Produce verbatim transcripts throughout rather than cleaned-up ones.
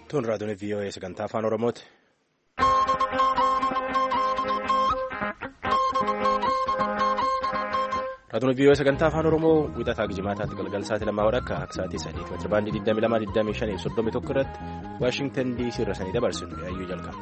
Tun raadiyoon V O A sagantaa afaan Oromooti. Raadiyoon V O A sagantaa afaan Oromoo wixataa Jimaataatti galgal sa'aatii lamaa akka sa'aatii sadiitti meetira baandii digdamii lama digdamii shanii fi soddomii tokko irratti Waashingtan D C irra sanii dabarsinu yaayyuu jalqaba.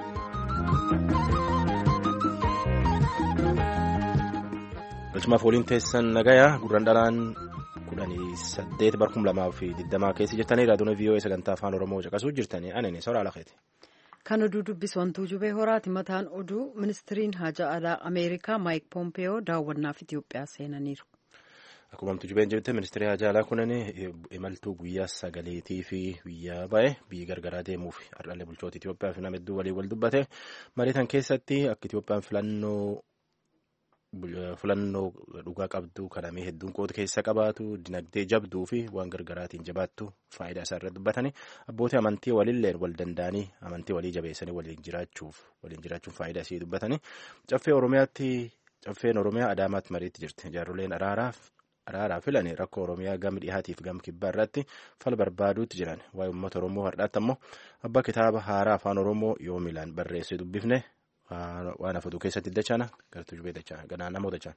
Galchumaaf waliin teessan nagayaa gurraan dhalaan kudhanii saddeet barkum lamaa fi digdamaa keessa jirtanii raadiyoon V O A sagantaa afaan Oromoo caqasuu jirtanii aneen soraa lakeeti. Kan oduu dubbisantuu jubee horaati. Mataan oduu ministiriin haja alaa Ameerikaa Maayik Poompeyoo daawwannaaf Itoophiyaa seenaniiru. Akkuma jubeen jirte ministirii haja alaa kunin imaltuu guyyaa sagaleetii fi guyyaa ba'e biyyi gargaraa deemuuf har'aalee bulchoota Itoophiyaa fi nama hedduu walii wal dubbate mariitan keessatti akka Itoophiyaan filannoo filannoo dhugaa qabdu kadhamee hedduun qooda keessa qabaatu dinagdee jabduu fi waan gargaraatiin jabaattu faayidaa isaa irratti dubbatanii abbootii amantii walillee wal danda'anii amantii walii jabeessanii waliin jiraachuuf waliin jiraachuuf faayidaa isii dubbatanii caffee Oromiyaatti caffeen Oromiyaa Adaamaatti mariitti jirti jaarroleen araaraaf araaraa filanii rakkoo Oromiyaa gama dhihaatiif gama kibbaa irratti fala barbaaduutti jiran waa'ee uummata Oromoo har'aatti ammoo abbaa kitaaba haaraa afaan Oromoo yoo miilaan barreessee dubbifne. Waan afatu keessatti dachana gartuu jubee dachana ganaa namoo dachana.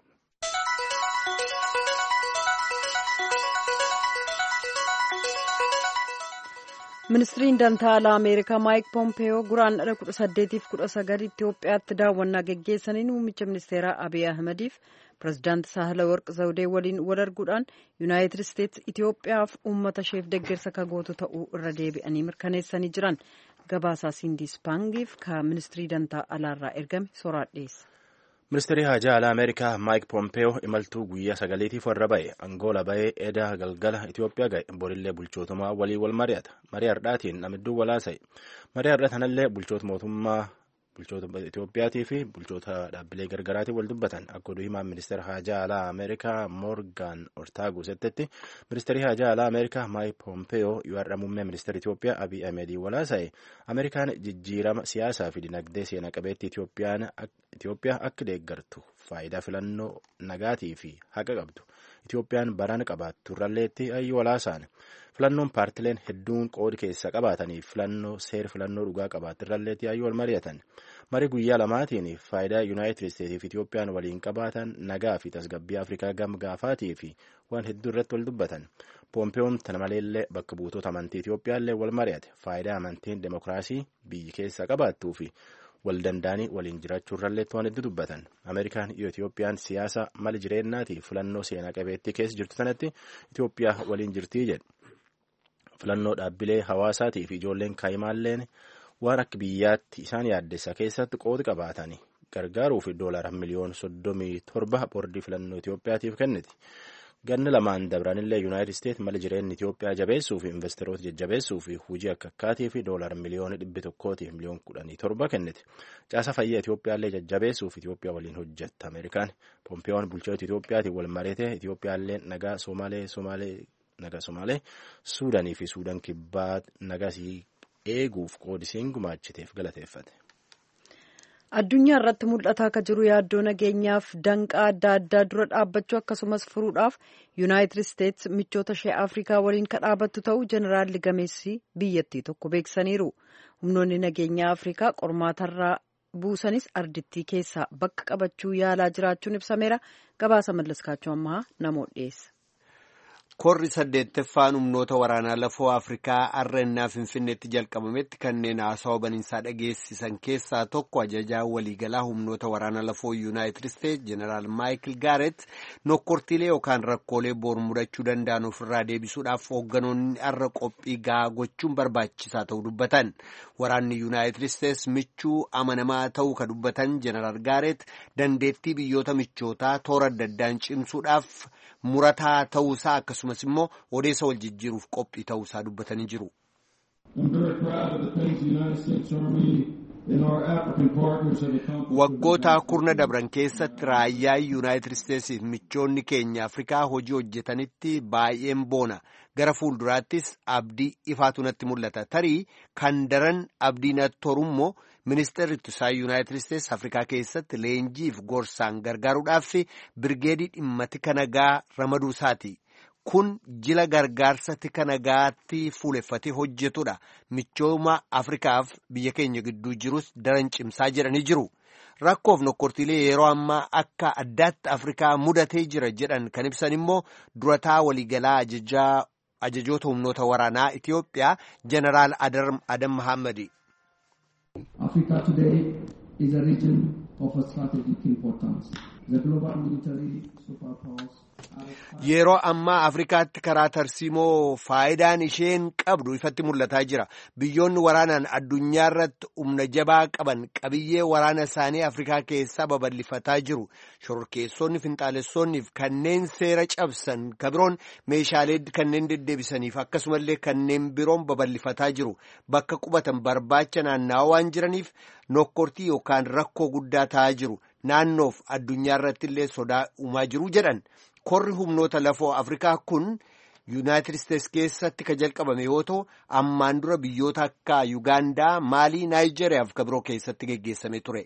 Ministiriin dantaa alaa Ameerikaa Maayik Poompeyoo guraandhala kudha saddeetiif kudha sagal Itoophiyaatti daawwannaa geggeessaniin muummicha ministeeraa Abiy Ahmediif pirezidaantii Saahilawarq Zawudee waliin wal arguudhaan Yuunaayitid Isteetsi Itoophiyaaf uummata isheef deeggarsa kagootu ta'uu irra deebi'anii mirkaneessanii jiran. Gabaasaa Sindiis Paangiif ka ministirii dantaa alaarraa ergame soraadheessa. Ministirii haja alaa Ameerikaa Maayik Poompeyoo imaltuu guyyaa sagaleetiif warra ba'e Angoola ba'ee edaa galgala Itoophiyaa ga'e borillee bulchootumaa walii wal mari'ata. Marii hardhaatiin namidduu walaasa'e. Marii hardhaa kanallee bulchoota mootummaa bulchoota Itoophiyaatii fi bulchoota dhaabbilee gargaraatiin wal dubbatan akka oduu himaan ministeera haja alaa Ameerikaa Moorgaan Ortaagu settetti ministeerri haja alaa Ameerikaa Maayik Poompeyoo yoo har'a muummee ministeera Itoophiyaa Abiy Ahmedii walaasa'e Ameerikaan jijjiirama siyaasaa fi dinagdee seena qabeetti Itoophiyaa akka deeggartu faayidaa filannoo nagaatii fi haqa qabdu Itoophiyaan baraan qabaattu irralleetti ayyu walaasaan filannoon paartileen hedduun qoodi keessa qabaatanii filannoo seera filannoo dhugaa qabaatti irralleetti ayyu wal mari'atan marii guyyaa lamaatiin faayidaa Yuunaayitid Isteetii fi Itoophiyaan waliin qabaatan nagaa fi tasgabbii Afrikaa gam gaafaatii fi waan hedduu irratti wal dubbatan. Poompeyoon tana maleellee bakka buutota amantii Itoophiyaallee wal mari'ate faayidaa amantiin demokiraasii biyyi keessa qabaattuu fi wal danda'anii waliin jiraachuu irralleetti waan hedduu dubbatan. Ameerikaan iyo Itoophiyaan siyaasa mala jireenyaatiif filannoo seenaa qabeettii keessa jirtu sanatti Itoophiyaa waliin jirtii jedhu. Filannoo dhaabbilee hawaasaatii fi ijoolleen kaayimaalleen waan akka biyyaatti isaan yaaddessa keessatti qooda qabaatanii gargaaruuf doolaara miliyoona soddomii torba boordii filannoo Itoophiyaatiif kenniti. Ganna lamaan dabranillee Yuunaayitid Isteetsi mala jireenya Itoophiyaa jabeessuu fi investeroota jajjabeessuu fi hojii akka akkaatii fi doolaara miliyoona dhibbi tokkootiif miliyoona kudhanii torba kenniti. Caasa fayyaa Itoophiyaallee jajjabeessuuf Itoophiyaa waliin hojjetta Ameerikaan. Poompeyoon bulchoota Itoophiyaatiin wal mari'ate Itoophiyaallee nagaa Somaalee Somaalee nagaa Somaalee Suudaanii fi Suudaan kibbaa nagasii eeguuf qoodisiin gumaachiteef galateeffate. Addunyaa irratti mul'ataa akka jiru yaaddoo nageenyaaf danqaa adda addaa dura dhaabbachuu akkasumas furuudhaaf Yuunaayitid Isteetsi michoota ishee Afrikaa waliin ka dhaabattu ta'uu jeneraalli gameessi biyyattii tokko beeksisaniiru. Humnoonni nageenyaa Afrikaa qormaatarraa buusanis ardittii keessaa bakka qabachuu yaalaa jiraachuun ibsameera. Gabaasa mallaskaachuu ammaa namoota dhiyeessa. Korri saddeettaffaan humnoota waraanaa lafoo Afrikaa arrannaa Finfinneetti jalqabametti kanneen haasawaa baniinsaa dhageessisan keessaa tokko ajajaa waliigalaa humnoota waraanaa lafoo Yuunaayitid Isteetsi Jeneraal Maayikil Gaaret nokkortiilee yookaan rakkoolee boru mudachuu danda'an ofirraa deebisuudhaaf hoogganoonni har'a qophii gahaa gochuun barbaachisaa ta'uu dubbatan. Waraanni Yuunaayitid Isteetsi michuu amanamaa ta'uu ka dubbatan Jeneraal Gaaret dandeettii biyyoota michootaa toora adda addaan cimsuudhaaf murataa ta'uusaa akkasumas immoo odeessa wal jijjiiruuf qophii ta'uusaa dubbatanii jiru. Waggoota kurna dabran keessatti raayyaan Yuunaayitid Isteetsiif michoonni keenya Afrikaa hojii hojjetanitti baay'een boona. Gara fuulduraattis abdii ifaatu natti mul'ata. Tarii kan daran abdii natti horummoo ministeerri ittisaa Yuunaayitid Isteetsi Afrikaa keessatti leenjiif gorsaan gargaaruudhaaf birgeedii dhimma tika nagaa ramaduu isaati. kun jila gargaarsa tika nagaatti fuuleffatee hojjetudha. Michooma Afrikaaf biyya keenya gidduu jirus daran cimsaa jedhanii jiru. Rakkoof nokkortiilee yeroo ammaa akka addaatti Afrikaa mudatee jira jedhan kan ibsan immoo durataa waliigalaa ajajaa ajajoota humnoota waraanaa Itiyoophiyaa Jeneraal Adam Mohammadi. Africa today is a region of a strategic importance. The global military superpowers Yeroo ammaa Afrikaatti karaa tarsiimoo faayidaan isheen qabdu ifatti mul'ataa jira. Biyyoonni waraanaan addunyaa irratti humna jabaa qaban qabiyyee waraana isaanii Afrikaa keessaa babal'ifataa jiru. Shororkeessonni, finxaalessonniif kanneen seera cabsan kabiroon meeshaalee kanneen deddeebisaniif akkasumallee kanneen biroon babal'ifataa jiru. Bakka qubatan barbaacha naannawaa waan jiraniif nokkortii yookaan rakkoo guddaa ta'aa jiru. Naannoof addunyaa irratti illee sodaa uumaa jiru jedhan. Korri humnoota lafoo Afrikaa kun Yuunaayitid Isteetsi keessatti ka jalqabame yoo ta'u ammaan dura biyyoota akka Yuugaandaa, Maalii, Naayijeriyaa fi kabiroo keessatti geggeessame ture.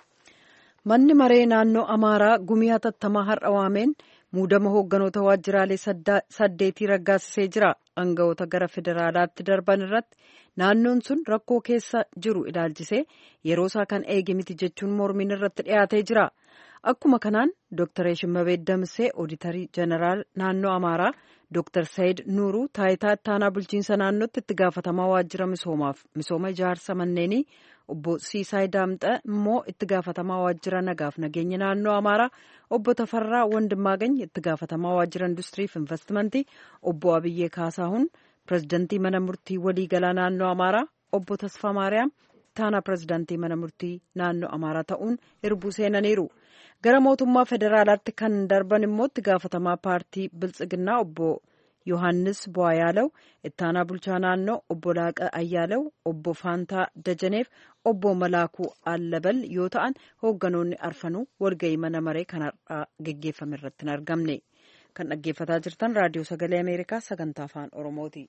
Manni maree naannoo Amaaraa gumii hatattamaa har'a waameen muudama hoogganoota waajjiraalee saddeetii raggaasisee jira. Aangawoota gara federaalaatti darban irratti naannoon sun rakkoo keessa jiru ilaalchisee yeroo isaa kan eege miti jechuun mormiin irratti dhiyaatee jira. Akkuma kanaan Dooktar Shimabeet Damsee Ooditarii Jeneraal naannoo Amaaraa, Dooktar Saayid Nuuruu taayitaa ittaanaa bulchiinsa naannootti itti gaafatamaa waajjira misoomaaf misooma ijaarsa manneenii, obbo Siisaay Daamxaa immoo itti gaafatamaa waajjira nagaaf nageenya naannoo Amaaraa, obbo Tafarraa Wandimmaagany itti gaafatamaa waajjira industirii fi investimentii, obbo Abiyyee Kaasaahun pirezidantii mana murtii waliigalaa naannoo Amaaraa, obbo Tasfaa Maariyaam ittaanaa pirezidantii mana murtii naannoo Amaaraa ta'uun hirbuu seenaniiru. Gara mootummaa federaalaatti kan darban immoo itti gaafatamaa paartii Biltsiginnaa obbo Yohaannis Bu'aayaalaw, ittaanaa bulchaa naannoo obbo Laaqa Ayyaalaw, obbo Faantaa Dajaneef, obbo Malaakuu Allabal yoo ta'an hoogganoonni arfanuu walga'ii mana maree kanarraa geggeeffame irratti hin argamne. Kan dhaggeeffataa jirtan raadiyoo sagalee Ameerikaa sagantaa afaan Oromooti.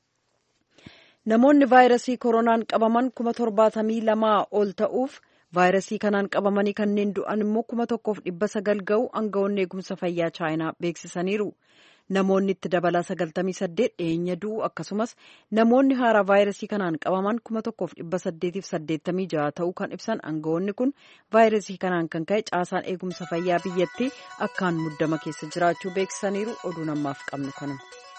Namoonni vaayirasii koronaan qabaman kuma torbaatamii lamaa ol ta'uuf vaayirasii kanaan qabamanii kanneen du'an immoo kuma tokkoof dhibba sagal ga'u aangawoonni eegumsa fayyaa chaayinaa beeksisaniiru. Namoonni itti dabalaa sagaltamii saddeet dhiyeenya du'u akkasumas namoonni haaraa vaayirasii kanaan qabaman kuma tokkoof dhibba saddeetiif saddeettamii ja'a ta'uu kan ibsan aangawoonni kun vaayirasii kanaan kan ka'e caasaan eegumsa fayyaa biyyattii akkaan muddama keessa jiraachuu beeksisaniiru. Oduu namaaf qabnu kanuma.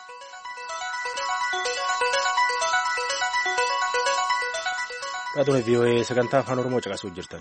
Raadiyoo V O A sagantaa afaan Oromoo caqasuu jirtan.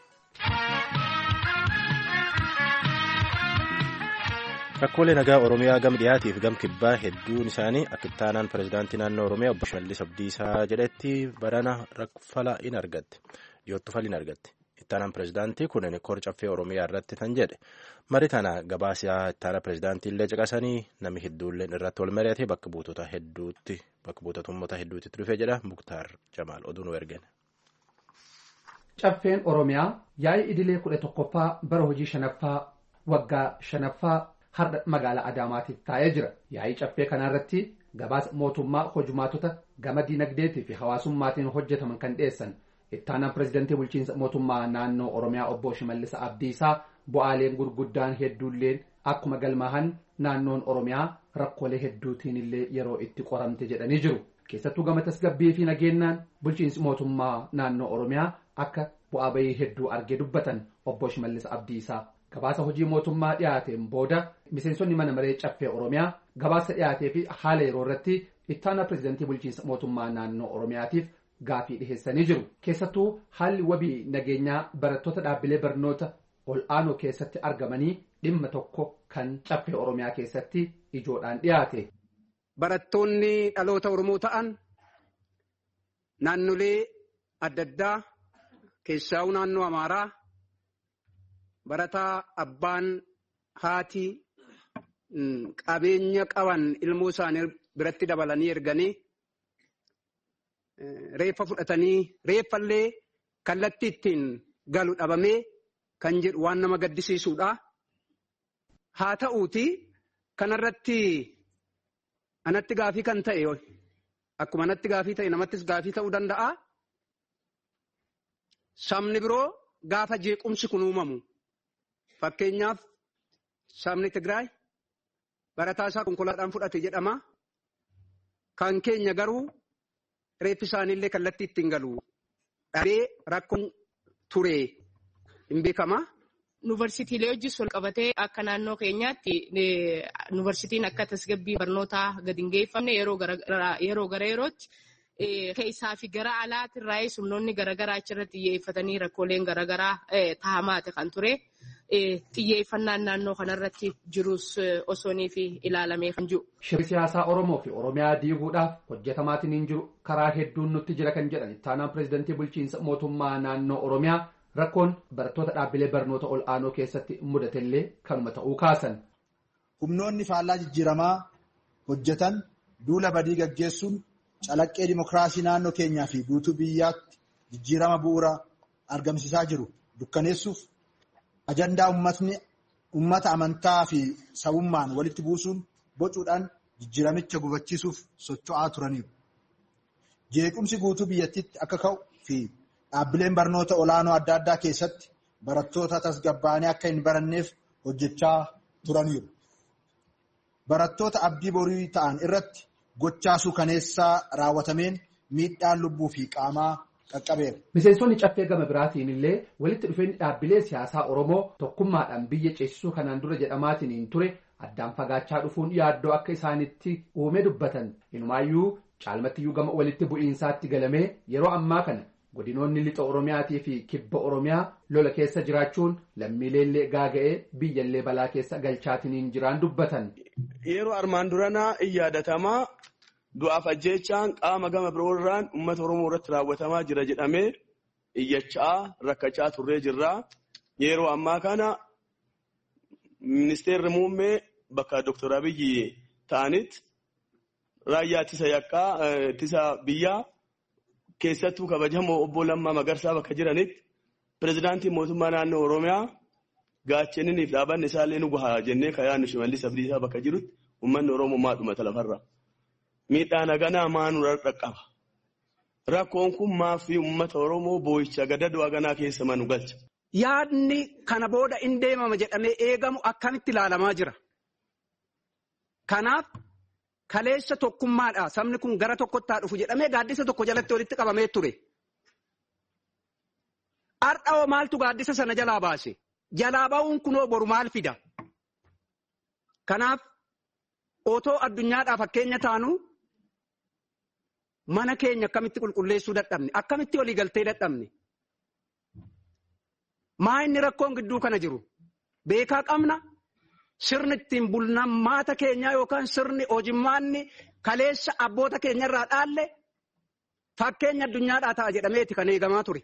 Rakkoolee nagaa Oromiyaa gam dhiyaatiif gam kibbaa hedduun isaanii akka ittaanaan pirezidaantii naannoo Oromiyaa obbo Shimallis Abdiisaa jedhetti barana fala in argatte. Dhiyootti fala in argatte. Ittaanaan pirezidaantii kun kor caffee Oromiyaa irratti kan jedhe. Mari tana gabaasiyaa ittaana pirezidaantii illee caqasanii namni hedduulleen irratti wal mari'atee bakka buutota hedduutti bakka buutotummoota hedduutti dhufe jedha Muktaar Jamaal oduu nu ergeen. Caffeen Oromiyaa yaa'ii idilee kudha tokkoffaa bara hojii shanaffaa waggaa shanaffaa har'a magaalaa Adaamaatiif taa'ee jira. Yaa'ii caffee kanarratti gabaasa mootummaa hojumaatota gama diinagdeetii fi hawaasummaatiin hojjetaman kan dhiyeessan ittaanaan pirezidantii bulchiinsa mootummaa naannoo Oromiyaa obbo Shimallis Abdiisaa bu'aaleen gurguddaan hedduulleen akkuma galmaahan naannoon Oromiyaa rakkoolee hedduutiin illee yeroo itti qoramte jedhanii jiru. Keessattuu gama tasgabbii fi nageenyaan bulchiinsi mootummaa naannoo Oromiyaa akka bu'aa bayii hedduu argee dubbatan obbo Shimallis Abdiisaa. Gabaasa hojii mootummaa dhiyaateen booda miseensonni mana maree caffee Oromiyaa gabaasa dhiyaatee fi haala yeroo irratti ittaanaa pirezidantii bulchiinsa mootummaa naannoo Oromiyaatiif gaafii dhiheessanii jiru. Keessattuu haalli wabii nageenyaa barattoota dhaabbilee barnoota ol aanoo keessatti argamanii dhimma tokko kan caffee Oromiyaa keessatti ijoodhaan dhiyaate. Barattoonni dhaloota Oromoo ta'an naannolee adda addaa keessaa naannoo Amaaraa barataa abbaan haati qabeenya qaban ilmoo isaanii biratti dabalanii erganii reeffa fudhatanii reeffallee kallattii ittiin galu dhabamee kan jedhu waan nama gaddisiisuudha. Haa ta'uuti kanarratti anatti gaafii kan ta'e akkuma anatti gaafii ta'e namattis gaafii ta'uu danda'a. Sabni biroo gaafa jeequmsi kun uumamu fakkeenyaaf sabni Tigraay barataa isaa konkolaataadhaan fudhate jedhama. Kan keenya garuu reeffi isaaniillee kallattii ittiin galu dhabee rakkoon ture hin beekama. Yuunivarsiitiilee hojii wal qabatee akka naannoo keenyaatti yuunivarsiitiin akka tasgabbii barnootaa gadi hin geeffamne yeroo gara yerootti keessaa fi gara alaatti irraa humnoonni garaagaraa achirratti xiyyeeffatanii rakkooleen garaagaraa tahamaate kan ture. Xiyyeeffannaan naannoo kanarratti jirus osoonii fi ilaalamee kan jiru. Shirri siyaasaa Oromoo fi Oromiyaa diiguudhaaf hojjetamaatiin hin jiru karaa hedduun nutti jira kan jedhan ittaanaan pireezidantii bulchiinsa mootummaa naannoo Oromiyaa rakkoon barattoota dhaabbilee barnoota ol aanoo keessatti mudatellee kanuma ta'uu kaasan. Humnoonni faallaa jijjiiramaa hojjetan duula badii gaggeessuun calaqqee dimokiraasii naannoo keenyaa fi guutuu biyyaatti jijjiirama bu'uura argamsiisaa jiru dukkaneessuuf ajandaa ummatni ummata amantaa fi sabummaan walitti buusuun bocuudhaan jijjiiramicha gufachiisuuf socho'aa turaniiru. Jeequmsi guutuu biyyattiitti akka ka'u fi dhaabbileen barnoota olaanoo adda addaa keessatti barattoota tasgabbaa'anii akka hin baranneef hojjechaa turaniiru. Barattoota abdii borii ta'an irratti gochaa suukaneessaa raawwatameen miidhaan lubbuu fi qaamaa qaqqabeera. Miseensonni caffee gama biraatiin illee walitti dhufeenyi dhaabbilee siyaasaa Oromoo tokkummaadhaan biyya ceesisuu kanaan dura jedhamaatiin hin ture addaan fagaachaa dhufuun yaaddoo akka isaanitti uume dubbatan. Inumaayyuu caalmattiyyuu gama walitti bu'iinsaatti galamee yeroo ammaa kana godinoonni lixa Oromiyaatii fi kibba Oromiyaa lola keessa jiraachuun lammiileellee gaaga'ee biyyallee balaa keessa galchaatiin jiraan dubbatan. Yeroo armaan duranaa in yaadatamaa du'aaf ajjeechaan qaama gama biroorraan uummata Oromoo irratti raawwatamaa jira jedhamee iyyachaa rakkachaa turree jirra. Yeroo ammaa kana ministeerri muummee bakka Dooktor Abiyyi ta'anitti raayyaa ittisa yakkaa ittisa biyyaa keessattuu kabajamoo obbo Lammaa Magarsaa bakka jiranitti pireezidaantii mootummaa naannoo Oromiyaa gaachaniniif dhaabanni isaallee nu gahaa jennee kayaannu Shimallis Abdiisaa bakka jirutti uummanni Oromoo maadhumata lafarra. Miidhaan haganaa maanuu dhaqqaba. Rakkoon kun maafi uummata Oromoo boo'icha gadadoo haganaa keessa manu galcha. Yaadni kana booda in deemama jedhamee eegamu akkamitti ilaalamaa jira. Kanaaf kaleessa tokkummaadha sabni kun gara tokkottaa dhufu jedhamee gaaddisa tokko jalatti walitti qabamee ture. Har'aoo maaltu gaaddisa sana jalaa baase? Jalaa ba'uun kunoo boru maal fida? Kanaaf otoo addunyaadhaa fakkeenya taanu mana keenya akkamitti qulqulleessuu dadhabne? Akkamitti walii galtee dadhabne? Maa inni rakkoon gidduu kana jiru? Beekaa qabna sirni ittiin bulmaata keenyaa yookaan sirni hojimmaanni kaleessa abboota keenyarraa dhaalle fakkeenya addunyaadhaa ta'a jedhameeti kan eegamaa ture.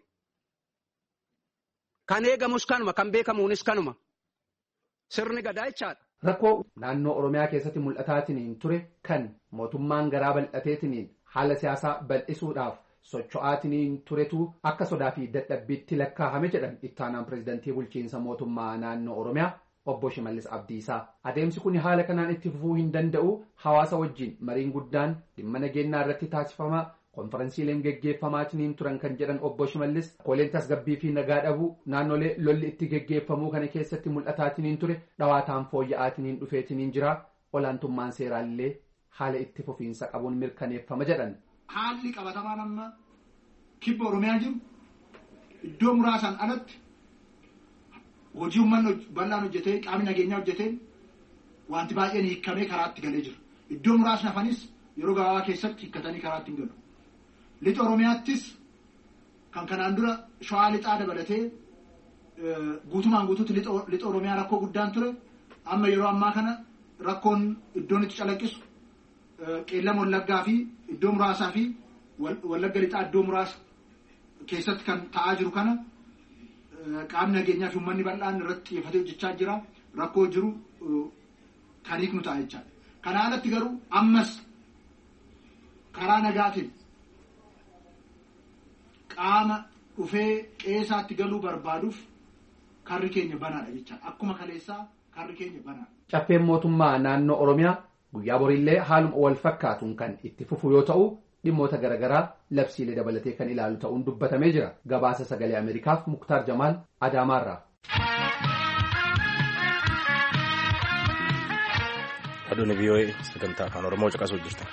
Kan eegamus kanuma kan beekamuunis kanuma sirni gadaa jechaadha. Rakkoo naannoo Oromiyaa keessatti mul'ataatiin ture kan mootummaan garaa bal'ateetiin haala siyaasaa bal'isuudhaaf socho'aatiin turetu akka sodaa fi dadhabbiitti lakkaa'ame jedhan ittaanaan pireezidantii bulchiinsa mootummaa naannoo Oromiyaa obbo Shimallis Abdiisaa. Adeemsi kun haala kanaan itti fufuu hin danda'u hawaasa wajjin mariin guddaan dhimma nageenyaa irratti taasifama. Konferensiileen geggeeffamaatiin turan kan jedhan obbo Shimallis kooleen tasgabbii fi nagaa dhabuu naannolee lolli itti geggeeffamuu kana keessatti mul'ataatiin ture dhawaataan fooyya'aatiin dhufeetiin jira olaantummaan seeraallee haala itti fufiinsa qabuun mirkaneeffama jedhan. Haalli qabatamaan amma kibba Oromiyaa jiru iddoo muraasaan alatti hojii uummanni bal'aan hojjetee qaamni nageenyaa hojjetee wanti baay'een hiikamee karaatti galee jira. Iddoo muraasni hafanis yeroo gabaabaa keessatti hiikkatanii karaatti hin galu. Lixa Oromiyaattis kan kanaan dura shawaa lixaa dabalatee guutumaan guutuutti lixa Oromiyaa rakkoo guddaan ture. Amma yeroo ammaa kana rakkoon iddoon itti calaqqisu qeellama Wallaggaa fi iddoo muraasaa fi Wallagga lixaa iddoo muraasa keessatti kan ta'aa jiru kana qaamni nageenyaa fi uummanni bal'aan irratti xiyyeeffatee hojjechaa jira. Rakkoo jiru kan hiiknu ta'a jechaadha. Kana alatti garuu ammas karaa nagaatiin qaama dhufee qeesaatti galuu barbaaduuf karri keenya banaadha jechaadha. Akkuma kaleessaa karri keenya banaadha. Caffeen mootummaa naannoo Oromiyaa guyyaa boriillee haaluma wal fakkaatuun kan itti fufu yoo ta'u dhimmoota garaagaraa labsiilee dabalatee kan ilaalu ta'uun dubbatamee jira. Gabaasa sagalee Ameerikaaf Muktaar Jamaal Adaamaarraa. Aduun V O A sagantaa afaan Oromoo caqasuu jirta.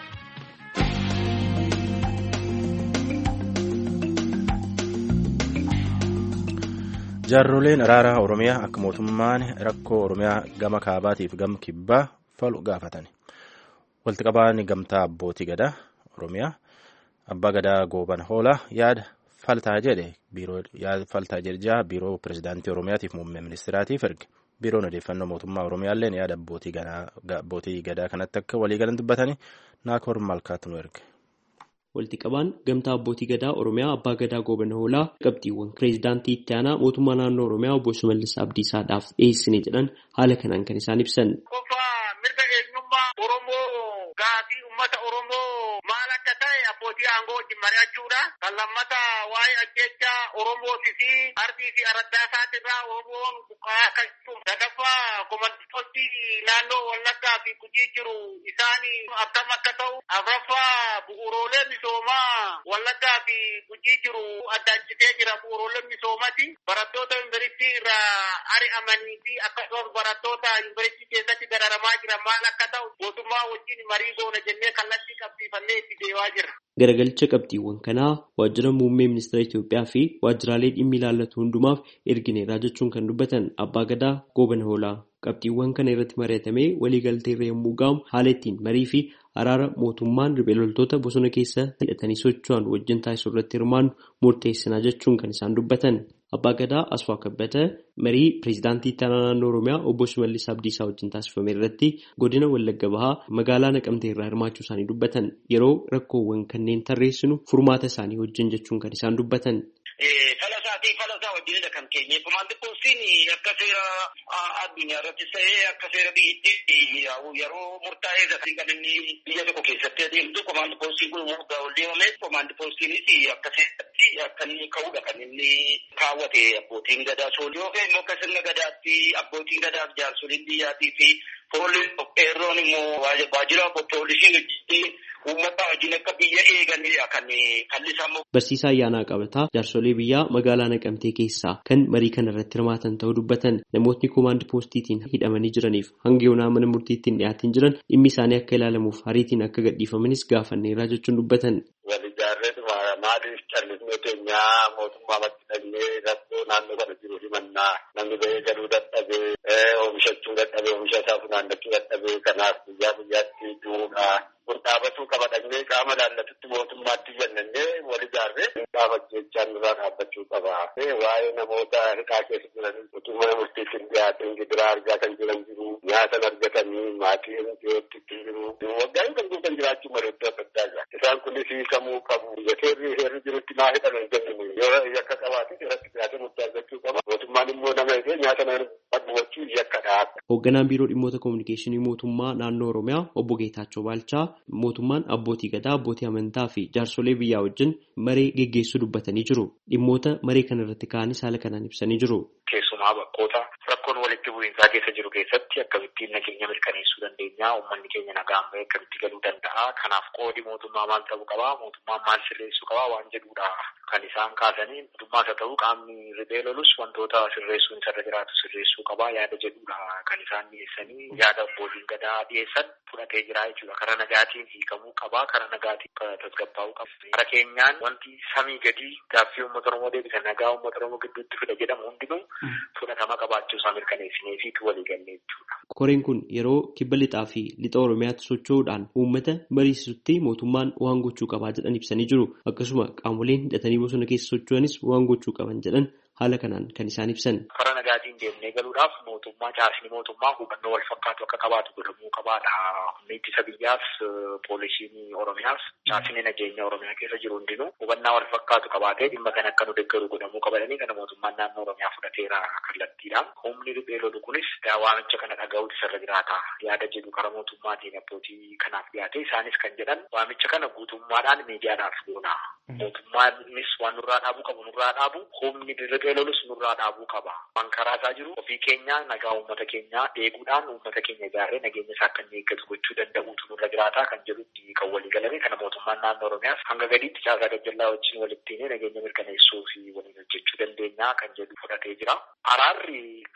Jaarroleen araaraa Oromiyaa akka mootummaan rakkoo Oromiyaa gama kaabaatiif gama kibbaa falu gaafatan. Walitti qabaan gamtaa abbootii gadaa Oromiyaa abbaa gadaa gooban hoolaa yaada faltaa jedhe biiroo yaada faltaa jedhaa biiroo pirezidaantii Oromiyaatiif muummee ministiraatiif erge. Biiroon odeeffannoo mootummaa Oromiyaallee yaada abbootii gadaa abbootii gadaa kanatti akka waliigalan dubbatanii Naakoor Malkaatu nu erge. Walitti qabaan gamtaa abbootii gadaa Oromiyaa abbaa gadaa gooban hoolaa qabxiiwwan pireezidaantii itti aanaa mootummaa naannoo Oromiyaa obbo Shimallis Abdiisaadhaaf dhiyeessine jedhan haala kanaan kan isaan ibsan. Qofaa mirga eenyummaa Oromoo gaafii uummata Oromoo maal akka ta'e abbootii aangoo wajjin mari'achuudha. Kan lammataa waa'ee ajjechaa Oromootii fi ardii fi araddaa isaatirraa Oromoon buqqaa akka jirtu. Sadaffaa komandooti naannoo Wallaggaa fi Gujii jiru isaanii akkam akka ta'u. Afuraffaa bu'uuroolee misoomaa Wallaggaa fi Gujii jiru addaan citee jira. Bu'uuroolee misoomaati. Barattoota yuunivarsiitii irraa ari'amanii fi akkasumas barattoota yuunivarsiitii keessatti dararamaa jiran maal akka ta'u mootummaa wajjin marii goona jennee kallattii qabsiifannee itti deemaa jirra. Garagalcha qabxiiwwan kanaa waajjira muummee ministeera Itoophiyaa fi waajjiraalee dhimmi ilaallatu hundumaaf ergineeraa jechuun kan dubbatan abbaa gadaa gooban hoolaa. Qabxiiwwan kana irratti mari'atamee waliigaltee irra yommuu ga'amu haala ittiin marii fi araara mootummaan riphee loltoota bosona keessa hidhatanii socho'an wajjin taasisuu irratti hirmaannu murteessinaa jechuun kan isaan dubbatan. Abbaa gadaa Asfaa Kabbata marii pireezidaantii itti aanaa naannoo Oromiyaa obbo Shimallis Abdiisaa wajjin taasifame irratti godina Wallagga Bahaa magaalaa Naqamtee irraa hirmaachuu isaanii dubbatan. Yeroo rakkoowwan kanneen tarreessinu furmaata isaanii wajjin jechuun kan isaan dubbatan. Falasaa falasaa wajjinidha kan keenye. Komaandi poostiin akka seera addunyaa irratti ta'ee akka seera biyyattii yeroo murtaa'ee gatii kan inni biyya tokko keessatti adeemtu komaandi poostiin kun murtaa ol deemame komaandi poostiin akka seeratti akka inni ka'udha kan inni kaawwate abbootiin gadaa soolii yookaan immoo akka sirna gadaatti abbootiin gadaaf jaarsoliin biyyaatii fi fooliin qopheerroon immoo waajjira poolisii hojjetii uummata wajjin akka biyya eeganidha kan kallisamu. Barsiisaa Ayyaanaa Qabataa jaarsolee biyyaa magaalaa Naqamtee keessaa kan marii kana irratti hirmaatan ta'uu dubbatan namootni koomaandi poostiitiin hidhamanii jiraniif hanga yoonaa mana murtiittiin dhiyaatiin jiran dhimmi isaanii akka ilaalamuuf hariitiin akka gadhiifamanis gaafanneerra jechuun dubbatan. Waliigaarreen maaliif callisnee keenyaa mootummaa maxxannee rakkoo naannoo kana jiru himannaa namni ba'ee galuu dadhabee oomishachuu dadhabee oomisha isaa funaannachuu dadhabee kanaaf guyyaa guyyaatti duudhaa kun dhaabatuu qaba dhaqnee qaama laallatutti mootummaatti jennee waliigaarree dhaabachechaan irraa dhaabbachuu qaba. Waa'ee namoota hidhaa keessa jiranii utuu mana murtiitti dhiyaateen gidiraa argaa kan jiran jiru nyaatan argatanii maatiin dhiyootti ittiin jiru waggaan kan guutan jiraachuu mareeddoo adda addaa jira. Isaan kunis hiikamuu qabu. Seerri seerri jirutti maa hidhan hin jennu yoo yakka qabaate irratti dhiyaatee murtii argachuu qaba. Mootummaan immoo nama hidhee nyaata nama badhuwachuu yakkadha. Hoogganaan biiroo dhimmoota kominikeeshinii mootummaa naannoo Oromiyaa obbo Geetaachoo Baalchaa mootummaan abbootii gadaa abbootii amantaa fi jaarsolee biyyaa wajjin maree geggeessuu dubbatanii jiru. Dhimmoota maree kana irratti ka'anis haala kanaan ibsanii jiru. Keessumaa bakkoota rakkoon walitti bu'iinsaa keessa jiru keessatti akkamittiin nageenya mirkaneessuu dandeenya, uummanni keenya nagaan bahee akkamitti galuu danda'a, kanaaf qoodi mootummaa maal ta'uu qaba, mootummaan maal sirreessuu qaba waan jedhudha kan isaan kaasanii. Mootummaas haa ta'u qaamni riphee lolus wantoota sirreessuun isarra jiraatu sirreessuu qaba yaada jedhudha kan isaan dhiyeessanii. Yaada abbootiin gadaa dhiyeessan fudhatee jira jechuudha. Karaa nagaatiin hiikamuu qaba, karaa nagaatiin tasgabbaa'uu qaba. Karaa keenyaan wanti samii gadii gaaffii uummata Oromoo deebisan nagaa uummata Oromoo gidduutti fida jedhamu hundinuu fudhatama qabaachuu isaa mirkaneessinee fi walii gallee jechuudha. Koreen kun yeroo kibba lixaa fi lixa Oromiyaatti socho'uudhaan uummata mariisisutti mootummaan waan gochuu qabaa jedhan ibsanii jiru. Akkasuma qaamoleen hidhatanii bosona keessa socho'anis waan gochuu qaban jedhan haala kanaan kan isaan ibsan. Karaa nagaatiin deemnee galuudhaaf mootummaa caasni mootummaa hubannoo wal fakkaatu akka qabaatu godhamuu qabaadha. Humni ittisa biyyaas poolisiin Oromiyaas caasni nageenya Oromiyaa keessa jiru hundinuu hubannaa wal fakkaatu qabaatee dhimma kana akka nu deeggaru godhamuu qabadanii kana mootummaan naannoo Oromiyaa fudhateera kallattiidhaan. Humni riphee lolu kunis waamicha kana dhaga'uutu isarra jiraata. Yaada jedhu karaa mootummaatiin abbootii kanaaf dhiyaate isaanis kan jedhan waamicha kana guutummaadhaan miidiyaadhaaf goona. Mootummaanis waan nurraa dhaabuu qabu nurraa dhaabu humni riphee lolus nurraa dhaabuu qaba. Waan karaa isaa jiru ofii keenya nagaa uummata keenyaa eeguudhaan uummata keenya ijaarree nageenya isaa akka inni eeggatu gochuu danda'uutu nurra jiraata kan jedhutti kan walii galame kana mootummaan naannoo Oromiyaas hanga gadiitti caasaa gajjallaa wajjin walitti nageenya mirkaneessuu fi waliin hojjechuu dandeenya kan jedhu fudhatee jira. Araarri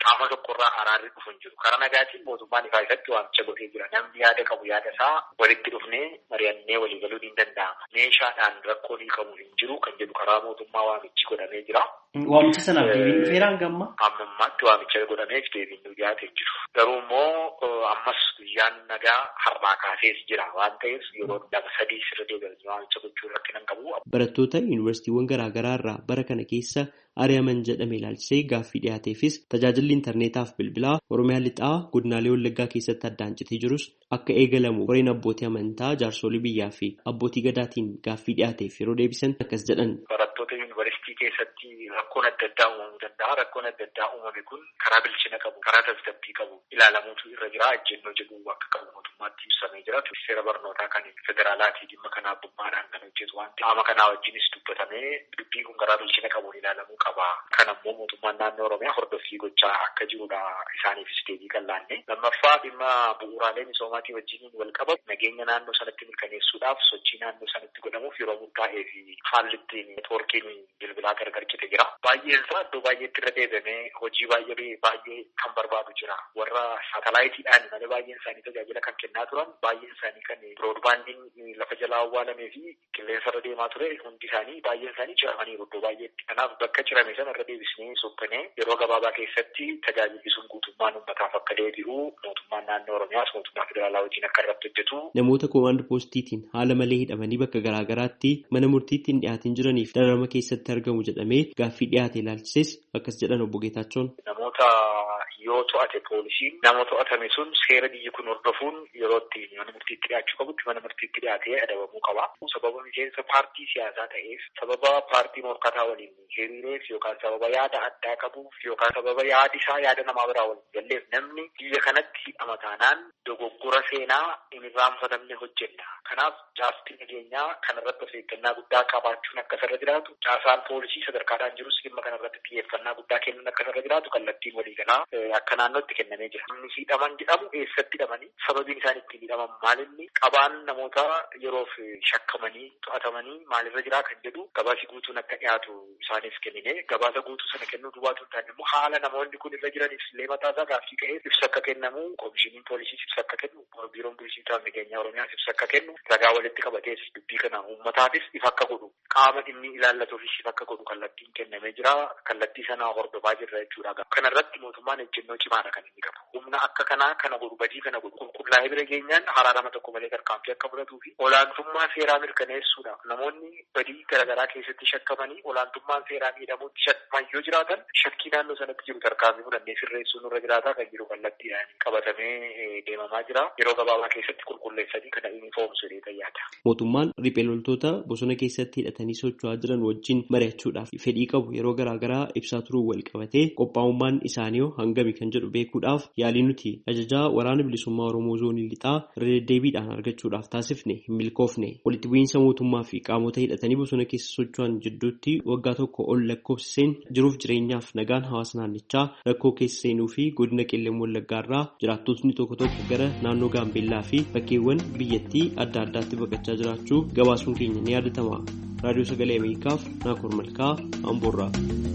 qaama tokkorraa araarri dhufu hin jiru. Karaa nagaatiin mootummaan ifaa ifatti waamicha godhee jira. Namni yaada qabu yaada isaa walitti dhufnee mari'annee walii galuun hin danda'ama. Meeshaadhaan rakkoo qabu hin jiru kan jedhu karaa mootummaa waamichi godhamee jira. Waamicha sanaaf deebiin dhufeeraan gamma? Ammammaatti waamicha godhameef deebiin nu dhiyaatee jiru. Garuu immoo ammas guyyaan nagaa har'aa kaasees jira waan ta'eef yeroo lama sadii sirra deebi'anii waamicha gochuu irratti nan qabu. Barattoota yuunivarsiitiiwwan garaagaraa irraa bara kana keessa ari'aman jedhame ilaalchisee gaaffii dhiyaateefis tajaajilli intarneetaaf bilbilaa Oromiyaa lixaa godinaalee Wallaggaa keessatti addaan citee jirus akka eegalamu koreen abbootii amantaa jaarsolii biyyaa fi abbootii gadaatiin gaaffii dhiyaateef yeroo deebisan akkas jedhan. Barattoota yuunivarsiitii keessatti rakkoon adda addaa uumamuu danda'a. Rakkoon adda addaa uumame kun karaa bilchina qabu, karaa tasgabbii qabu ilaalamuutu irra jira. Ejjennoo jedhu akka qabu mootummaatti ibsamee jira. Seera barnootaa kan federaalaatii dhimma kana abbummaadhaan kan hojjetu waan ta'eef qaama kanaa wajjinis dubbatamee dubbiin kun karaa bilchina qabuun ilaalamuu qaba. Kan ammoo mootummaan naannoo Oromiyaa hordoffii gochaa akka jirudha isaaniifis deebii kan laanne. Lammaffaa dhimma bu'uuraalee misoomaatii wajjiniin wal qabatu nageenya naannoo sanatti mirkaneessuudhaaf sochii naannoo sanatti godhamuuf yeroo murtaa'ee fi haalli ittiin neetwoorkiin bilbilaa gargar cite jira. Baay'een isaa iddoo baay'eetti irra deebamee hojii baay'ee baay'ee kan barbaadu jira. Warra saatalaayitiidhaan malee baay'een isaanii tajaajila kan kennaa turan baay'een isaanii kan biroodbaandiin lafa jalaa awwaalamee fi qilleensa irra deemaa ture hundi isaanii baay'een isaanii ciramaniiru iddoo baay'eetti. Kanaaf bakka cirame sana irra deebisnee sukkanee yeroo gabaabaa keessatti tajaajilli sun guutummaan uummataaf akka deebi'u mootummaan naannoo Oromiyaas mootummaa federaalaa wajjin akka irratti hojjetu. Namoota koomaand poostiitiin haala malee hidhamanii bakka garaagaraatti mana murtiitti hin dhiyaatin jiraniif dararama keessatti argamu jedhamee gaaffii dhiyaate ilaalchises akkas jedhan obbo Geetaachoon. Namoota yoo to'ate poolisiin nama to'atame sun seera biyyi kun hordofuun yeroo itti mana murtiitti dhiyaachuu qabutti mana murtiitti dhiyaatee adabamuu qaba. Sababa miseensa paartii siyaasaa ta'eef sababa paartii morkataa waliin hiriireef yookaan sababa yaada addaa qabuuf yookaan sababa yaadi isaa yaada namaa biraa waliin galleef namni biyya kanatti hidhama taanaan dogoggora seenaa hin irraanfatamne hojjenna. Kanaaf caasaan nageenyaa kanarratti of eeggannaa guddaa qabaachuun akka sarara jiraatu caasaan poolisii sadarkaadhaan jirus dhimma kanarratti xiyyeeffannaa guddaa kennuun akka sarara jiraatu kallattiin waliigalaa akka naannootti kennamee jira. Namni hidhaman jedhamu eessatti hidhamanii sababiin isaan ittiin hidhaman maalinni qabaan namoota yeroof shakkamanii to'atamanii maalirra jiraa kan jedhu gabaasi guutuun akka dhiyaatu isaaniif kennine gabaasa guutuu sana kennuu duwwaatu hin taane immoo haala namoonni kun irra jiraniif illee mataasaa gaaffii ka'ee ibsa akka kennamu koomishiniin poolisiis ibsa akka kennu biiroon poolisii nageenyaa oromiyaas ibsa akka kennu ragaa walitti qabatees dubbii kana uummataafis ifa akka godhu qaama dhimmi ilaallatuufis ifa akka godhu kallattiin kennamee jira kallattii sana hordofaa jirra jechuudha. Kanarratti mootummaan ejjennoo cimaadha kan inni qabu. Humna akka kanaa kana godhu badii kana godhu qulqullaa'ee bira geenyaan haraarama tokko malee tarkaanfii akka fudhatuu fi olaantummaa seeraa mirkaneessuudha. Namoonni badii garaagaraa keessatti shakkamanii olaantummaan seeraa miidhamuutti shakkaman yoo jiraatan shakkii naannoo sanatti jiru tarkaanfii fudhannee sirreessuun irra jiraataa kan jiru kallattiidhaan qabatamee deemamaa jira. Yeroo gabaabaa keessatti qulqulleessanii kana yuunifoomsuu yaada. Mootummaan riphee loltoota bosona keessatti hidhatanii socho'aa jiran wajjin mari'achuudhaaf fedhii qabu yeroo garaagaraa ibsaa turuu wal qabatee qophaa'ummaan isaanii hangami kan jedhu beekuudhaaf yaalii nuti ajajaa waraana bilisummaa Oromoo zoonii lixaa irra deddeebiidhaan argachuudhaaf taasifne hin milkoofne. Walitti bu'iinsa mootummaa fi qaamota hidhatanii bosona keessa socho'an jidduutti waggaa tokko ol lakkoofsiseen jiruuf jireenyaaf nagaan hawaasa naannichaa rakkoo keessa seenuu fi godina qellem wallaggaarraa jiraattotni tokko tokko gara naannoo gaambeellaa fi bakkeewwan biyyattii adda addaatti baqachaa jiraachuu gabaasuun keenya ni yaadatama. Raadiyoo Sagalee Ameerikaaf Naakoor Malkaa Amboorraa.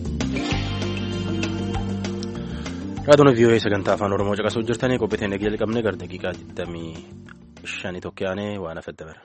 Raadiyoon V O A sagantaa afaan Oromoo caqasuu jirtanii qophiiteen eegee jalqabnee gara daqiiqaa digdamii shanii tokko yaanee waan hafedda bara.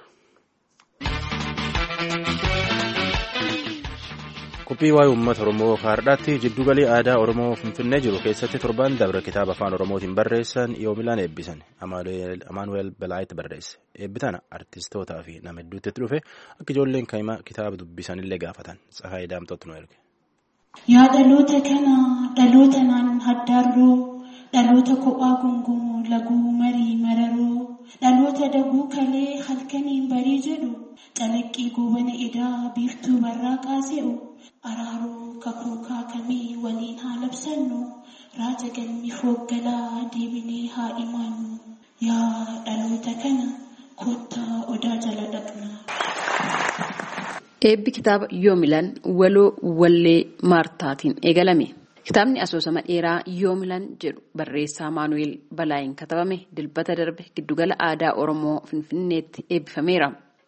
Qophii waa'ee uummata Oromoo Kaardhaatti jiddu galii aadaa Oromoo Finfinnee jiru keessatti torban dabre kitaaba afaan Oromootiin barreessan Yoomilaan eebbisan Amaanuweel Balaayitti barreesse. Eebbitana artistootaa fi nama hedduutti dhufe akka ijoolleen kaa'imaa kitaaba dubbisanillee gaafatan. Tsahaayii Daamtootti nu erge. Yaa dhaloota kana dhaloota naan haddaarroo dhaloota kophaa gungumoo laguu marii mararoo dhaloota daguu kalee halkaniin barii jedhu calaqqii goobana edaa biiftuu barraa qaase'u araaroo kakuu kaakamee waliin haa labsannu raaja galmi fooggalaa deebinee haa imaannu yaa dhaloota kana kottaa odaa jala dhaqna. Eebbi kitaaba Yoomilaan waloo wallee Maartaatiin eegalame. Kitaabni asoosama dheeraa Yoomilaan jedhu barreessaa Amaanuweel Balaayiin katabame dilbata darbe giddugala aadaa Oromoo Finfinneetti eebbifameera.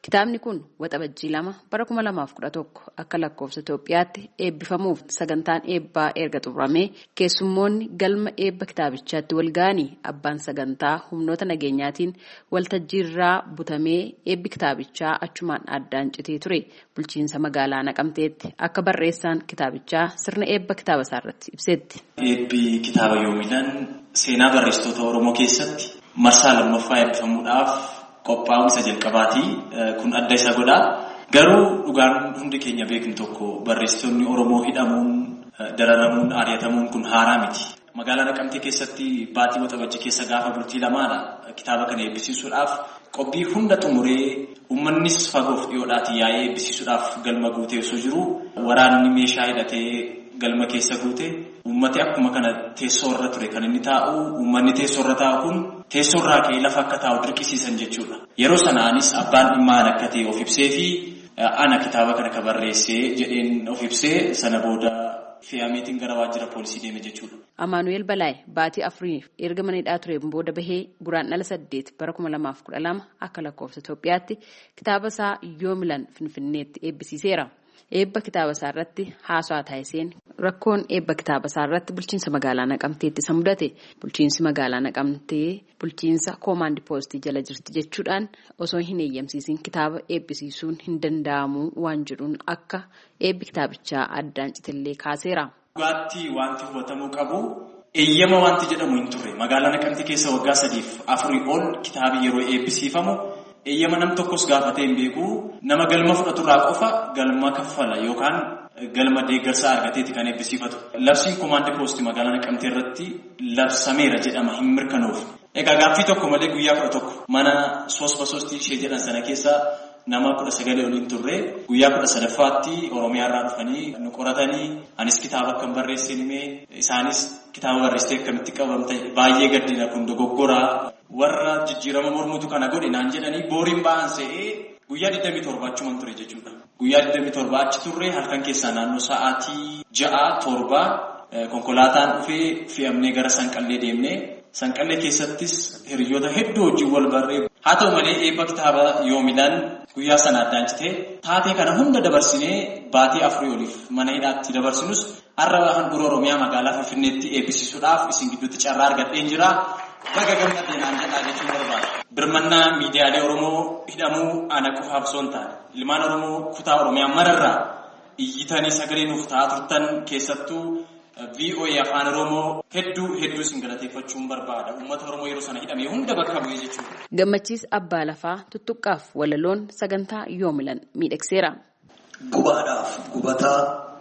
Kitaabni kun waxabajjii lama bara kuma lamaaf kudha tokko akka lakkoofsa Itoophiyaatti eebbifamuuf sagantaan eebbaa erga xumuramee keessummoonni galma eebba kitaabichaatti wal ga'anii abbaan sagantaa humnoota nageenyaatiin waltajjiirraa butamee eebbi kitaabichaa achumaan addaan citee ture. Bulchiinsa magaalaa Naqamteetti akka barreessaan kitaabichaa sirna eebba kitaaba isaarratti ibsetti. Eebbi kitaaba yoomiidhaan seenaa barreessitoota Oromoo keessatti marsaa lammaffaa eebbifamuudhaaf qophaa'uun isa jalqabaatii kun adda isa godha. Garuu dhugaan hundi keenya beeknu tokko barreessitoonni Oromoo hidhamuun, dararamuun, ari'atamuun kun haaraa miti. Magaalaa Naqamtee keessatti baatii waxabajjii keessa gaafa bultii lamaadha kitaaba kana eebbisiisuudhaaf qophii hunda xumuree uummannis fagoof dhiyoodhaatii yaa'ee eebbisiisuudhaaf galma guutee osoo jiru waraanni meeshaa hidhatee galma keessa guute uummati akkuma kana teessoo irra ture kan inni taa'u uummanni teessoo irra taa'u kun teessoo irraa ka'ee lafa akka taa'u dirqisiisan jechuudha. Yeroo sanaanis abbaan dhimmaa akka ta'e of ibsee fi ana kitaaba kana ka barreessee jedheen of ibsee sana booda fe'ameetiin gara waajjira poolisii deeme jechuudha. Amaanu'eel Balaay baatii afuriif erga mana hidhaa tureen booda bahee guraandhala saddeet bara kuma lamaaf kudha lama akka lakkoofsa Itoophiyaatti kitaaba isaa Yoomilan Finfinneetti eebbisiiseera. Eebba kitaaba isaa irratti haasawaa taasiseen rakkoon eebba kitaaba isaa irratti bulchiinsa magaalaa Naqamteetti isa mudate. Bulchiinsi magaalaa Naqamtee bulchiinsa koomaandi poostii jala jirti jechuudhaan osoo hin eeyyamsiisin kitaaba eebbisiisuun hin danda'amu waan jedhuun akka eebbi kitaabichaa addaan citellee kaaseera. Dhugaatti wanti hubatamuu qabu eeyyama wanti jedhamu hin turre. Magaalaa Naqamtee keessa waggaa sadiif afurii ol kitaabi yeroo eebbisiifamu eeyyama nam tokkos gaafatee hin beeku. Nama galma fudhaturraa qofa galma kaffala yookaan galma deeggarsaa argateeti kan eebbisiifatu. Labsiin koomaandi poostii magaalaa Naqamtee irratti labsameera jedhama hin mirkanoofne. Egaa gaaffii tokko malee guyyaa kudha tokko mana soosba soostii ishee jedhan sana keessa nama kudha sagalee oliin turre guyyaa kudha sadaffaatti Oromiyaarraa dhufanii nu qoratanii anis kitaaba akkam barreessee himee isaanis kitaaba barreessitee akkamitti qabamte baay'ee gaddina kun dogoggoraa warra jijjiirama mormuutu kana godhe naan jedhanii booriin ba'an se'ee guyyaa digdamii torba achuman ture jechuudha. Guyyaa digdamii torba achi turre halkan keessaa naannoo sa'aatii ja'a torba konkolaataan dhufee fe'amnee gara Sanqallee deemnee Sanqallee keessattis hiriyoota hedduu wajjin wal barree haa ta'u malee eebba kitaaba Yoomilaan guyyaa sana addaan citee taatee kana hunda dabarsinee baatii afurii oliif mana hidhaatti dabarsinus har'a handhuura Oromiyaa magaalaa Finfinneetti eebbisiisuudhaaf isin gidduutti carraa argadheen jira. Baga gammadee naan jedhaa jechuun barbaada. Birmannaa miidiyaalee Oromoo hidhamuu ana qofaaf osoo hin taane ilmaan Oromoo kutaa Oromiyaa mararraa iyyitanii sagalee nuuf ta'aa turtan keessattuu V O A afaan Oromoo hedduu hedduu isin galateeffachuun barbaada. Uummata Oromoo yeroo sana hidhamee hunda bakka bu'ee jechuudha. Gammachiis Abbaa Lafaa tuttuqqaaf walaloon sagantaa Yoomilan miidhagseera. Gubaadhaaf gubataa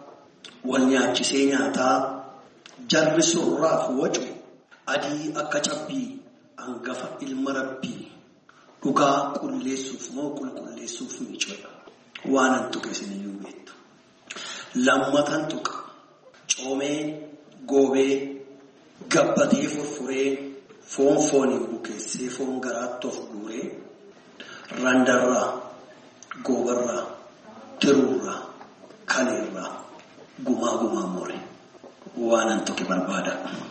wal nyaachisee nyaataa jarri surraaf wacu adii akka cabbii hangafa ilma rabbii dhugaa qulleessuuf moo qulqulleessuuf ni coya waan an tuqe isiniyyuu beektu. Lammatan tuqa coomee goobee gabbatee furfuree foon fooniin bukeessee foon garaatti of guuree randarraa goobarraa tiruurraa kaleerraa gumaa gumaa more waan an tuqe barbaada.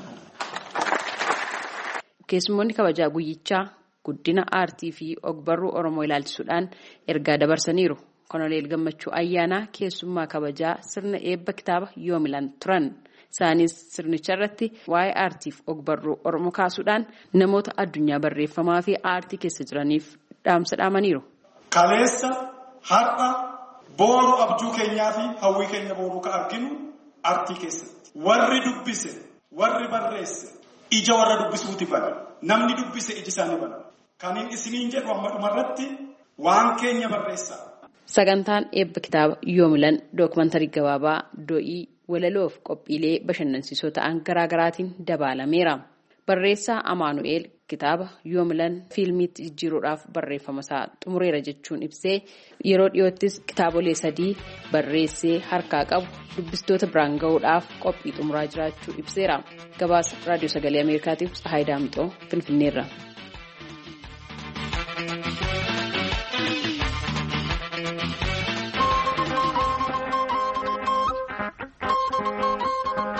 Keessummoonni kabajaa guyyichaa guddina aartii fi ogbarruu Oromoo ilaalchisuudhaan ergaa dabarsaniiru. Koloneel Gammachuu Ayyaanaa keessummaa kabajaa sirna eebba kitaaba Yoomilan turan. Isaanis sirnicha irratti waa'ee aartiif ogbarruu Oromoo kaasuudhaan namoota addunyaa barreeffamaa fi aartii keessa jiraniif dhaamsa dhaamaniiru. Kaleessa har'a booruu abjuu keenyaa fi hawwii keenya booruu ka arginu aartii keessatti. Warri dubbise, warri barreesse. Ija warra dubbisuuti bana. Namni dubbise iji isaanii bana. Kaniin isiniin jedhu amma dhumarratti waan keenya barreessaa. Sagantaan eebba kitaaba Yoomilan dookumantarii gabaabaa do'ii walaloof qophiilee bashannansiisoo ta'an garaa garaatiin dabaalameera. Barreessaa Amaanu'eel kitaaba Yoomilan fiilmiitti jijjiiruudhaaf barreeffama isaa xumureera jechuun ibsee yeroo dhiyoottis kitaabolee sadii barreessee harkaa qabu dubbistoota biraan gahuudhaaf qophii xumuraa jiraachuu ibseera. Gabaasa Raadiyoo Sagalee Ameerikaatiif Tsahaay Daamxoo Finfinneerra.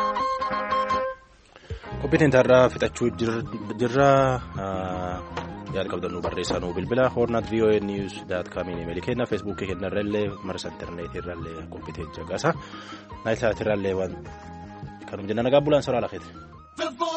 Qophiin tarraa fixachuu jirra yaada qabdannu barreessanuu bilbila hornat voa news dot com imeeli kenna feesbuukii kennarrallee marsa intarneetii irrallee qophitee jagaasa naayilsaatii irrallee waan kanum jenna nagaa bulaan soraa lakeeti.